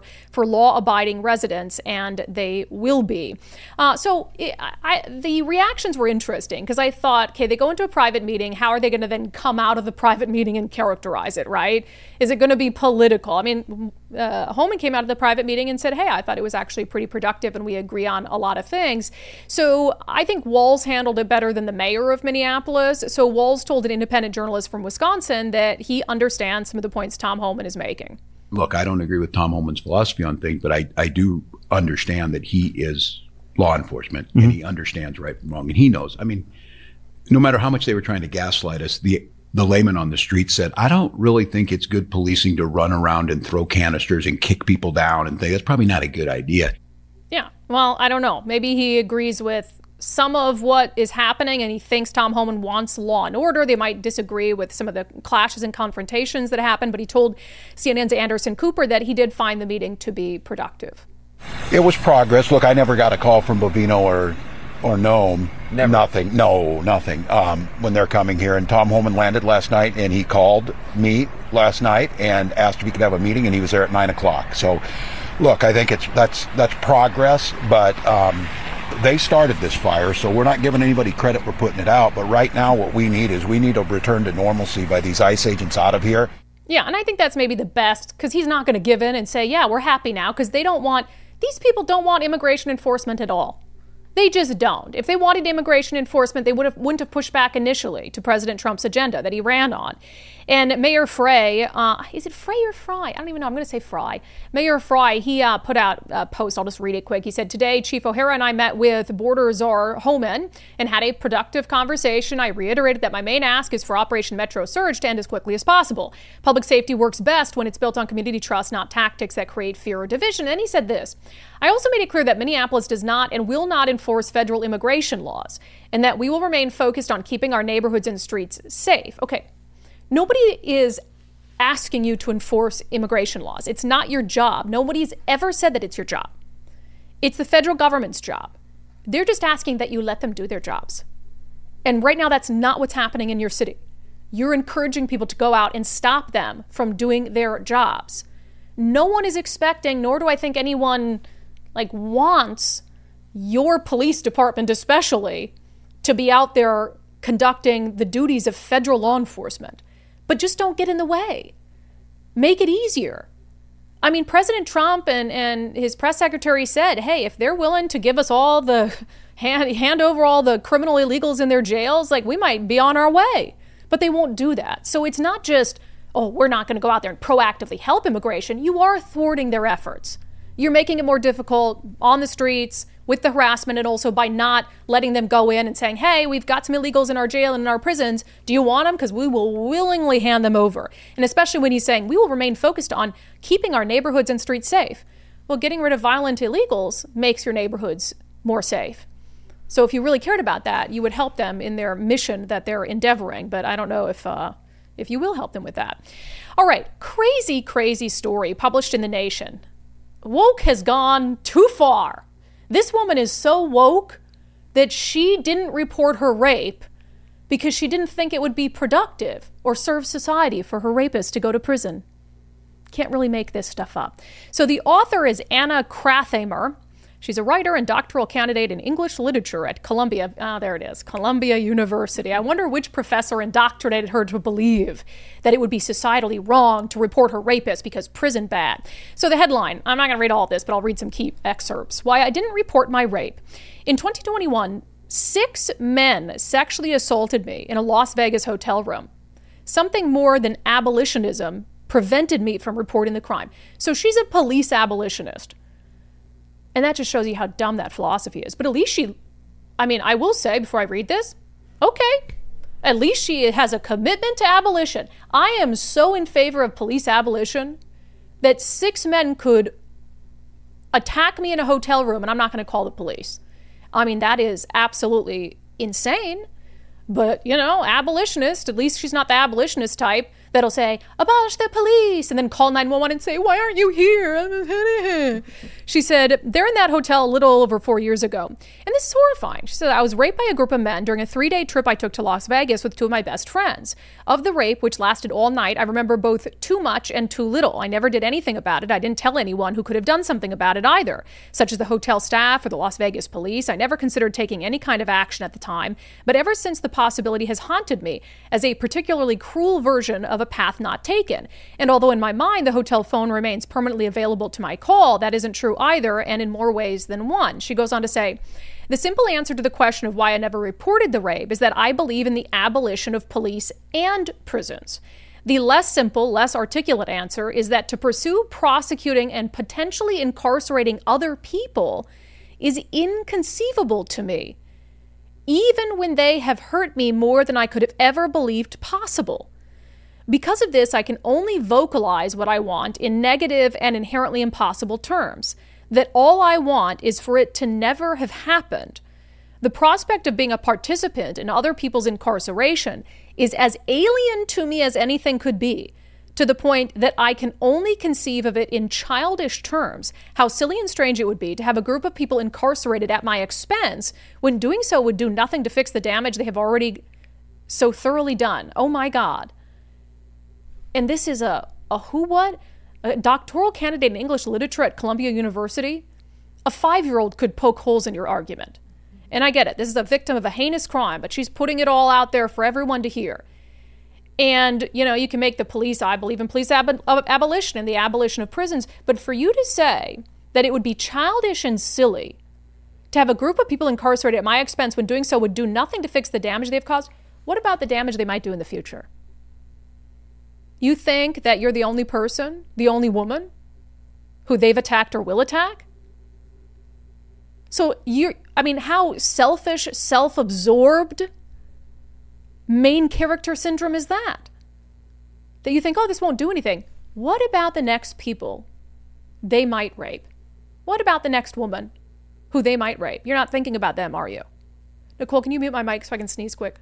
for law-abiding residents, and they will be. Uh, so it, I, the reactions were interesting because I thought, okay, they go into a private meeting. How are they going to then come out of the private meeting and characterize it, right? Is it going to be political? I mean, uh, Homan came out of the private meeting and said, hey, I thought it was actually pretty productive and we agree on a lot of things. So I think Walz handled it better than the mayor of Minneapolis. So Walz told an independent journalist from Wisconsin that he understands some of the points Tom Homan is making. Look, I don't agree with Tom Homan's philosophy on things, but I, I do understand that he is law enforcement mm-hmm. and he understands right from wrong. And he knows. I mean, no matter how much they were trying to gaslight us, the the layman on the street said, I don't really think it's good policing to run around and throw canisters and kick people down and things. That's probably not a good idea. Yeah, well, I don't know. Maybe he agrees with some of what is happening and he thinks Tom Homan wants law and order. They might disagree with some of the clashes and confrontations that happened, but he told C N N's Anderson Cooper that he did find the meeting to be productive. It was progress. Look, I never got a call from Bovino or or Nome. Never. Nothing. No, nothing. Um, when they're coming here. And Tom Homan landed last night and he called me last night and asked if he could have a meeting, and he was there at nine o'clock. So, look, I think it's that's that's progress, but um, they started this fire, so we're not giving anybody credit for putting it out. But right now what we need is we need a return to normalcy by these ICE agents out of here. Yeah, and I think that's maybe the best, because he's not going to give in and say, yeah, we're happy now, because they don't want, these people don't want immigration enforcement at all. They just don't. If they wanted immigration enforcement, they would have, wouldn't have pushed back initially to President Trump's agenda that he ran on. And Mayor Frey, uh, is it Frey or Fry? I don't even know. I'm going to say Fry. Mayor Fry, he uh, put out a post. I'll just read it quick. He said, today, Chief O'Hara and I met with Border Czar Homan and had a productive conversation. I reiterated that my main ask is for Operation Metro Surge to end as quickly as possible. Public safety works best when it's built on community trust, not tactics that create fear or division. And he said this, I also made it clear that Minneapolis does not and will not enforce federal immigration laws, and that we will remain focused on keeping our neighborhoods and streets safe. Okay. Nobody is asking you to enforce immigration laws. It's not your job. Nobody's ever said that it's your job. It's the federal government's job. They're just asking that you let them do their jobs. And right now, that's not what's happening in your city. You're encouraging people to go out and stop them from doing their jobs. No one is expecting, nor do I think anyone like wants your police department especially to be out there conducting the duties of federal law enforcement. But just don't get in the way. Make it easier. I mean, President Trump and, and his press secretary said, hey, if they're willing to give us all the, hand, hand over all the criminal illegals in their jails, like we might be on our way. But they won't do that. So it's not just, oh, we're not going to go out there and proactively help immigration. You are thwarting their efforts. You're making it more difficult on the streets with the harassment, and also by not letting them go in and saying, hey, we've got some illegals in our jail and in our prisons. Do you want them? Because we will willingly hand them over. And especially when he's saying we will remain focused on keeping our neighborhoods and streets safe. Well, getting rid of violent illegals makes your neighborhoods more safe. So if you really cared about that, you would help them in their mission that they're endeavoring. But I don't know if uh, if you will help them with that. All right, crazy, crazy story published in The Nation. Woke has gone too far. This woman is so woke that she didn't report her rape because she didn't think it would be productive or serve society for her rapist to go to prison. Can't really make this stuff up. So the author is Anna Krathamer. She's a writer and doctoral candidate in English literature at Columbia. Ah, there it is, Columbia University. I wonder which professor indoctrinated her to believe that it would be societally wrong to report her rapist because prison bad. So the headline, I'm not going to read all of this, but I'll read some key excerpts. Why I didn't report my rape. In twenty twenty-one, six men sexually assaulted me in a Las Vegas hotel room. Something more than abolitionism prevented me from reporting the crime. So she's a police abolitionist. And that just shows you how dumb that philosophy is. But at least she, I mean, I will say before I read this, okay, at least she has a commitment to abolition. I am so in favor of police abolition that six men could attack me in a hotel room and I'm not going to call the police. I mean, that is absolutely insane. But, you know, abolitionist, at least she's not the abolitionist type that'll say, abolish the police, and then call nine one one and say, why aren't you here? She said, they're in that hotel a little over four years ago. And this is horrifying. She said, I was raped by a group of men during a three-day trip I took to Las Vegas with two of my best friends. Of the rape, which lasted all night, I remember both too much and too little. I never did anything about it. I didn't tell anyone who could have done something about it either, such as the hotel staff or the Las Vegas police. I never considered taking any kind of action at the time, but ever since the possibility has haunted me as a particularly cruel version of a path not taken. And although in my mind the hotel phone remains permanently available to my call, that isn't true either, and in more ways than one. She goes on to say, the simple answer to the question of why I never reported the rape is that I believe in the abolition of police and prisons. The less simple, less articulate answer is that to pursue prosecuting and potentially incarcerating other people is inconceivable to me, even when they have hurt me more than I could have ever believed possible. Because of this, I can only vocalize what I want in negative and inherently impossible terms, that all I want is for it to never have happened. The prospect of being a participant in other people's incarceration is as alien to me as anything could be, to the point that I can only conceive of it in childish terms, how silly and strange it would be to have a group of people incarcerated at my expense when doing so would do nothing to fix the damage they have already so thoroughly done. Oh my God. And this is a, a who what? A doctoral candidate in English literature at Columbia University? A five-year-old could poke holes in your argument. And I get it. This is a victim of a heinous crime, but she's putting it all out there for everyone to hear. And, you know, you can make the police, I believe in police ab- abolition and the abolition of prisons. But for you to say that it would be childish and silly to have a group of people incarcerated at my expense when doing so would do nothing to fix the damage they've caused, what about the damage they might do in the future? You think that you're the only person, the only woman who they've attacked or will attack? So you're, I mean, how selfish, self-absorbed main character syndrome is that? That you think, oh, this won't do anything. What about the next people they might rape? What about the next woman who they might rape? You're not thinking about them, are you? Nicole, can you mute my mic so I can sneeze quick?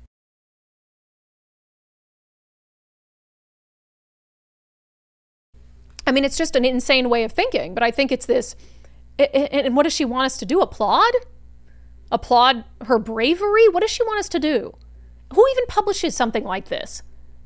I mean, it's just an insane way of thinking, but I think it's this. And what does she want us to do? Applaud? Applaud her bravery? What does she want us to do? Who even publishes something like this?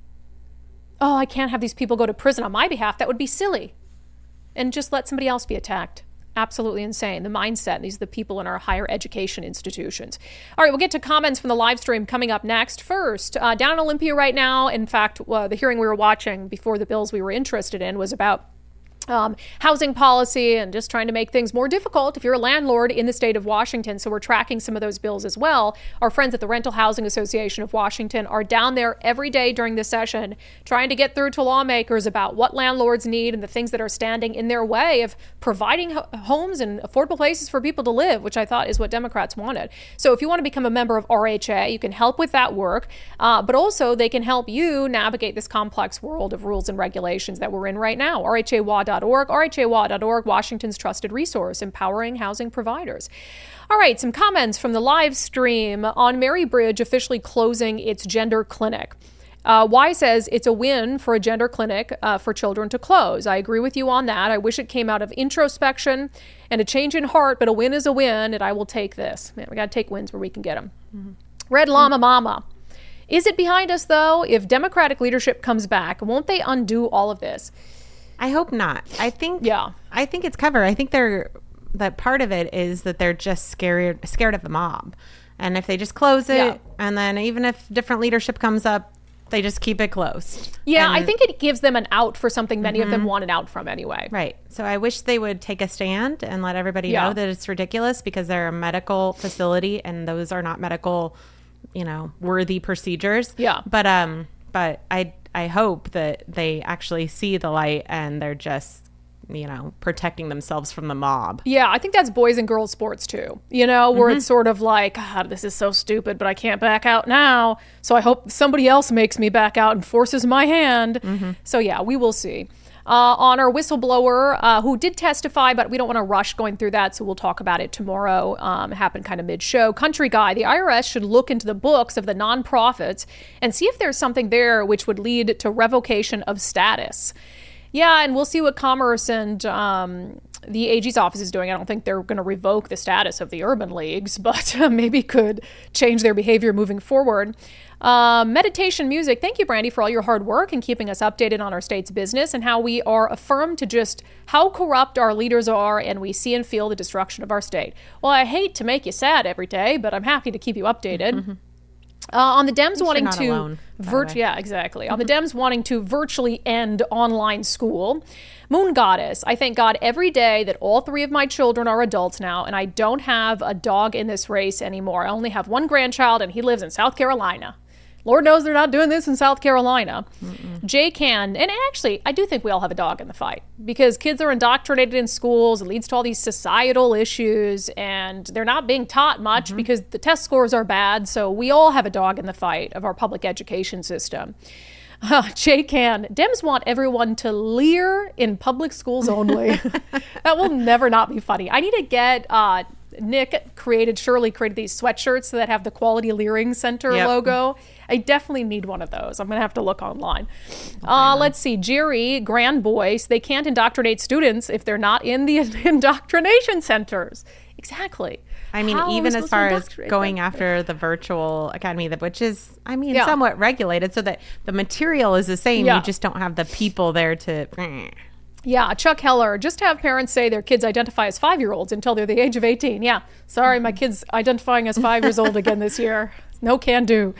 Oh, I can't have these people go to prison on my behalf. That would be silly. And just let somebody else be attacked. Absolutely insane. The mindset. These are the people in our higher education institutions. All right, we'll get to comments from the live stream coming up next. First, uh, down in Olympia right now, in fact, uh, the hearing we were watching before the bills we were interested in was about Um, housing policy and just trying to make things more difficult if you're a landlord in the state of Washington. So we're tracking some of those bills as well. Our friends at the Rental Housing Association of Washington are down there every day during this session trying to get through to lawmakers about what landlords need and the things that are standing in their way of providing ho- homes and affordable places for people to live, which I thought is what Democrats wanted. So if you want to become a member of R H A, you can help with that work, uh, but also they can help you navigate this complex world of rules and regulations that we're in right now. R H A W A dot org, R H A W A dot org, Washington's trusted resource, empowering housing providers. All right, some comments from the live stream on Mary Bridge officially closing its gender clinic. Uh, Y says it's a win for a gender clinic uh, for children to close. I agree with you on that. I wish it came out of introspection and a change in heart, but a win is a win, and I will take this. Man, we got to take wins where we can get them. Mm-hmm. Red Llama Mama. Is it behind us, though? If Democratic leadership comes back, won't they undo all of this? I hope not. I think yeah. I think it's covered. I think they're that part of it is that they're just scared scared of the mob. And if they just close it yeah. and then even if different leadership comes up, they just keep it closed. Yeah, and, I think it gives them an out for something many mm-hmm. of them want an out from anyway. Right. So I wish they would take a stand and let everybody yeah. know that it's ridiculous because they're a medical facility and those are not medical, you know, worthy procedures. Yeah. But um but I I hope that they actually see the light and they're just, you know, protecting themselves from the mob. Yeah, I think that's boys and girls sports too, you know, where mm-hmm. it's sort of like, God, this is so stupid, but I can't back out now. So I hope somebody else makes me back out and forces my hand. Mm-hmm. So yeah, we will see. Uh, on our whistleblower uh, who did testify, but we don't want to rush going through that, so we'll talk about it tomorrow. Um, it happened kind of mid-show. Country Guy, the I R S should look into the books of the nonprofits and see if there's something there which would lead to revocation of status. Yeah, and we'll see what Commerce and um, the A G's office is doing. I don't think they're going to revoke the status of the urban leagues, but uh, maybe could change their behavior moving forward. Uh, meditation music. Thank you, Brandy, for all your hard work and keeping us updated on our state's business and how we are affirmed to just how corrupt our leaders are, and we see and feel the destruction of our state. Well, I hate to make you sad every day, but I'm happy to keep you updated. Mm-hmm. Uh, on the Dems wanting to, alone, virt- yeah, exactly. On the Dems wanting to virtually end online school. Moon Goddess, I thank God every day that all three of my children are adults now, and I don't have a dog in this race anymore. I only have one grandchild, and he lives in South Carolina. Lord knows they're not doing this in South Carolina. Mm-mm. Jay Can, and actually, I do think we all have a dog in the fight because kids are indoctrinated in schools. It leads to all these societal issues, and they're not being taught much mm-hmm. because the test scores are bad. So we all have a dog in the fight of our public education system. Uh, Jay Can, Dems want everyone to leer in public schools only. That will never not be funny. I need to get... Uh, Nick created, Shirley created these sweatshirts that have the Quality Leering Center yep. logo. I definitely need one of those. I'm going to have to look online. Okay, uh, let's see. Jerry, Grand Boys, they can't indoctrinate students if they're not in the indoctrination centers. Exactly. I mean, How even as far as going them? after the virtual academy, which is, I mean, yeah. somewhat regulated so that the material is the same. Yeah. You just don't have the people there to... Yeah, Chuck Heller, just have parents say their kids identify as five-year-olds until they're the age of eighteen. Yeah, sorry, my kid's identifying as five years old again this year. No can do.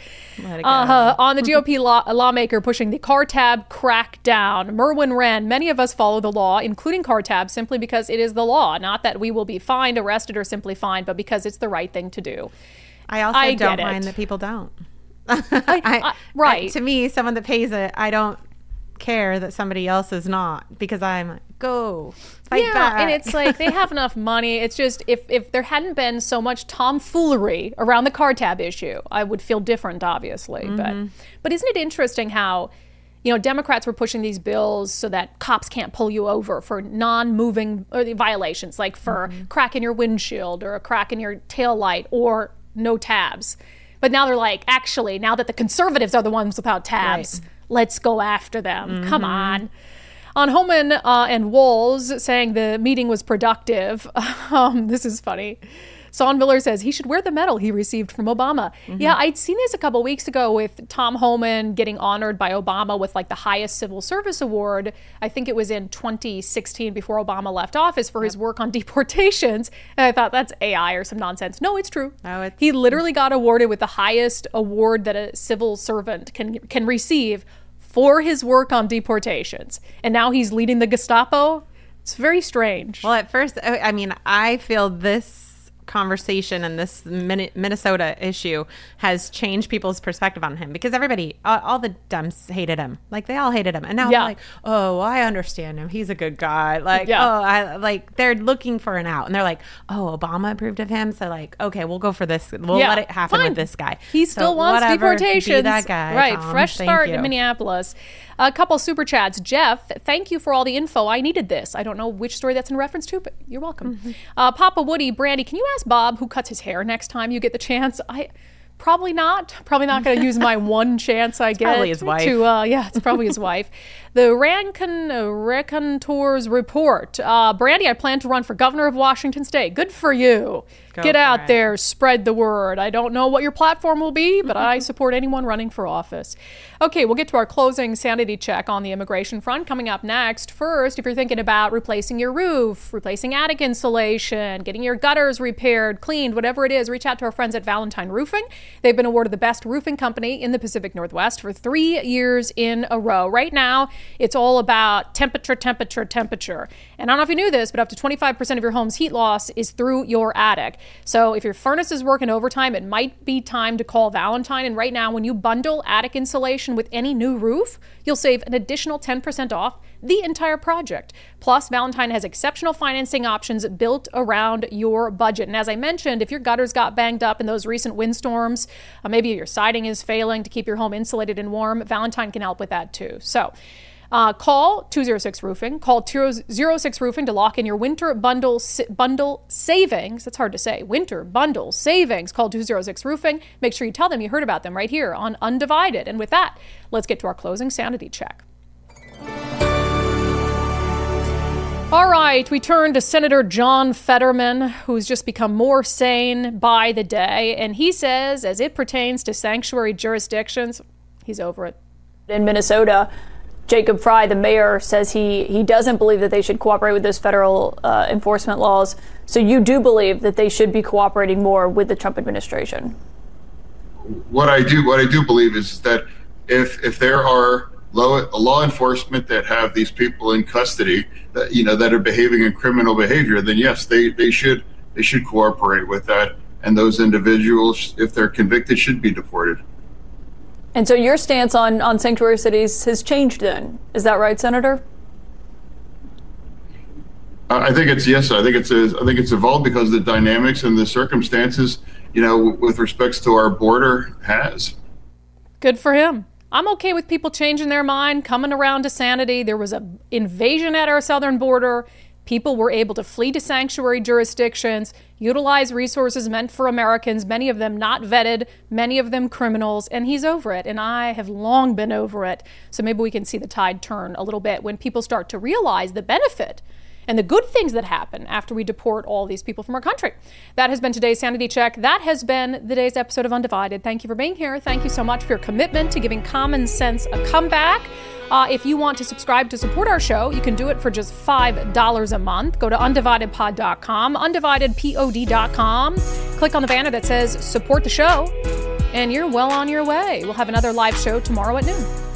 Uh, on the G O P law, lawmaker pushing the car tab crackdown. Merwin Wren, many of us follow the law, including car tab, simply because it is the law. Not that we will be fined, arrested, or simply fined, but because it's the right thing to do. I also I don't mind that people don't. I, I, right. I, to me, someone that pays it, I don't care that somebody else is not, because I'm like, go fight yeah, back. And it's like they have enough money. It's just if if there hadn't been so much tomfoolery around the car tab issue, I would feel different, obviously. Mm-hmm. But but isn't it interesting how, you know, Democrats were pushing these bills so that cops can't pull you over for non-moving or violations, like for mm-hmm. crack in your windshield or a crack in your taillight or no tabs. But now they're like, actually, now that the conservatives are the ones without tabs, right. let's go after them. Mm-hmm. Come on. On Homan uh, and Walls saying the meeting was productive. Um, this is funny. Son Miller says he should wear the medal he received from Obama. Mm-hmm. Yeah, I'd seen this a couple weeks ago with Tom Homan getting honored by Obama with like the highest civil service award. I think it was in twenty sixteen before Obama left office for yep. his work on deportations. And I thought that's A I or some nonsense. No, it's true. Oh, it's- he literally got awarded with the highest award that a civil servant can can receive for his work on deportations. And now he's leading the Gestapo. It's very strange. Well, at first, I mean, I feel this conversation and this Minnesota issue has changed people's perspective on him, because everybody, all, all the Dems hated him. Like, they all hated him. And now yeah. they're like, oh, I understand him. He's a good guy. Like, yeah. oh, I like, they're looking for an out. And they're like, oh, Obama approved of him. So, like, okay, we'll go for this. We'll yeah. let it happen Fine. with this guy. He still so wants whatever, deportations. Be that guy, right. Tom. Fresh Thank start you. in Minneapolis. A couple super chats. Jeff, thank you for all the info. I needed this. I don't know which story that's in reference to, but you're welcome. Mm-hmm. Uh, Papa Woody, Brandy, can you ask Bob who cuts his hair next time you get the chance? I probably not. Probably not going to use my one chance I it's get. Probably his wife. To, uh, yeah, it's probably his wife. The Rancon uh, Raconteurs report. Uh, Brandy, I plan to run for governor of Washington State. Good for you. Go Get out it. there, spread the word. I don't know what your platform will be, but I support anyone running for office. Okay, we'll get to our closing sanity check on the immigration front coming up next. First, if you're thinking about replacing your roof, replacing attic insulation, getting your gutters repaired, cleaned, whatever it is, reach out to our friends at Valentine Roofing. They've been awarded the best roofing company in the Pacific Northwest for three years in a row. Right now, it's all about temperature, temperature, temperature. And I don't know if you knew this, but up to twenty-five percent of your home's heat loss is through your attic. So if your furnace is working overtime, it might be time to call Valentine. And right now, when you bundle attic insulation with any new roof, you'll save an additional ten percent off the entire project. Plus, Valentine has exceptional financing options built around your budget. And as I mentioned, if your gutters got banged up in those recent windstorms, uh, maybe your siding is failing to keep your home insulated and warm, Valentine can help with that too. So Uh, call two oh six roofing. Call two oh six roofing to lock in your winter bundle bundle savings. That's hard to say. Winter bundle savings. Call two oh six roofing. Make sure you tell them you heard about them right here on Undivided. And with that, let's get to our closing sanity check. All right, we turn to Senator John Fetterman, who's just become more sane by the day. And he says, as it pertains to sanctuary jurisdictions, he's over it. In Minnesota, Jacob Frey, the mayor, says he, he doesn't believe that they should cooperate with those federal uh, enforcement laws. So you do believe that they should be cooperating more with the Trump administration? What I do, what I do believe is that if if there are law, law enforcement that have these people in custody, that, you know, that are behaving in criminal behavior, then yes, they, they should they should cooperate with that, and those individuals, if they're convicted, should be deported. And so your stance on, on sanctuary cities has changed then. Is that right, Senator? I think it's, yes, I think it's, I think it's evolved because the dynamics and the circumstances, you know, with respects to our border has. Good for him. I'm okay with people changing their mind, coming around to sanity. There was an invasion at our southern border. People were able to flee to sanctuary jurisdictions, utilize resources meant for Americans, many of them not vetted, many of them criminals, and he's over it. And I have long been over it. So maybe we can see the tide turn a little bit when people start to realize the benefit and the good things that happen after we deport all these people from our country. That has been today's Sanity Check. That has been today's episode of Undivided. Thank you for being here. Thank you so much for your commitment to giving common sense a comeback. Uh, if you want to subscribe to support our show, you can do it for just five dollars a month. Go to undivided pod dot com, undivided pod dot com. Click on the banner that says support the show, and you're well on your way. We'll have another live show tomorrow at noon.